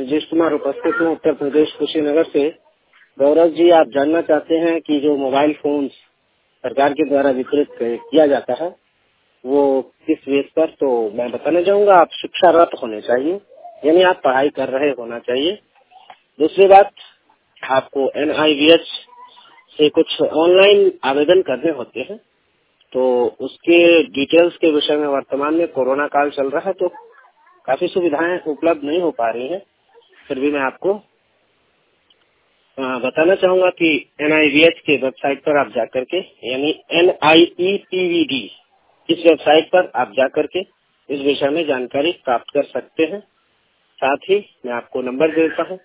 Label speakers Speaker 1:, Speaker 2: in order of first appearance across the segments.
Speaker 1: ब्रजेश कुमार उपस्थित हूँ उत्तर प्रदेश कुशीनगर से। गौरव जी, आप जानना चाहते हैं कि जो मोबाइल फोन्स सरकार के द्वारा वितरित किया जाता है वो किस बेस पर, तो मैं बताना चाहूँगा आप शिक्षारत होने चाहिए, यानी आप पढ़ाई कर रहे होना चाहिए। दूसरी बात, आपको NIVH से कुछ ऑनलाइन आवेदन करने होते हैं, तो उसके डिटेल्स के विषय में वर्तमान में कोरोना काल चल रहा है तो काफी सुविधाएं उपलब्ध नहीं हो पा रही हैं। फिर भी मैं आपको बताना चाहूंगा कि NIVH के वेबसाइट पर आप जाकर के, यानी NIEPVD इस वेबसाइट पर आप जाकर के इस विषय में जानकारी प्राप्त कर सकते हैं। साथ ही मैं आपको नंबर देता हूँ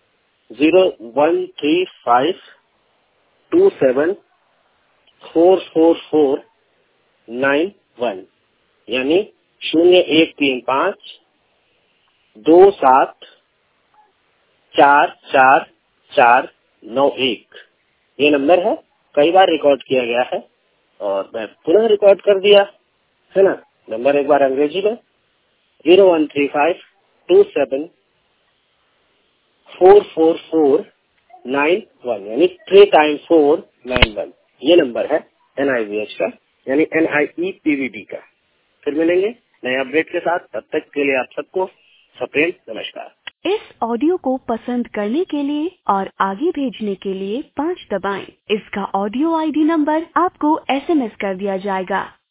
Speaker 1: 0135274449 यानी 0135274449। ये नंबर है, कई बार रिकॉर्ड किया गया है और मैं पुनः रिकॉर्ड कर दिया है ना। नंबर एक बार अंग्रेजी में 0135274449 यानी 3 टाइम 491। ये नंबर है NIVH का, यानी NIEPVD का। फिर मिलेंगे नए अपडेट के साथ, तब तक के लिए आप सबको सप्रेम नमस्कार।
Speaker 2: इस ऑडियो को पसंद करने के लिए और आगे भेजने के लिए 5 दबाएं। इसका ऑडियो ID नंबर आपको SMS कर दिया जाएगा।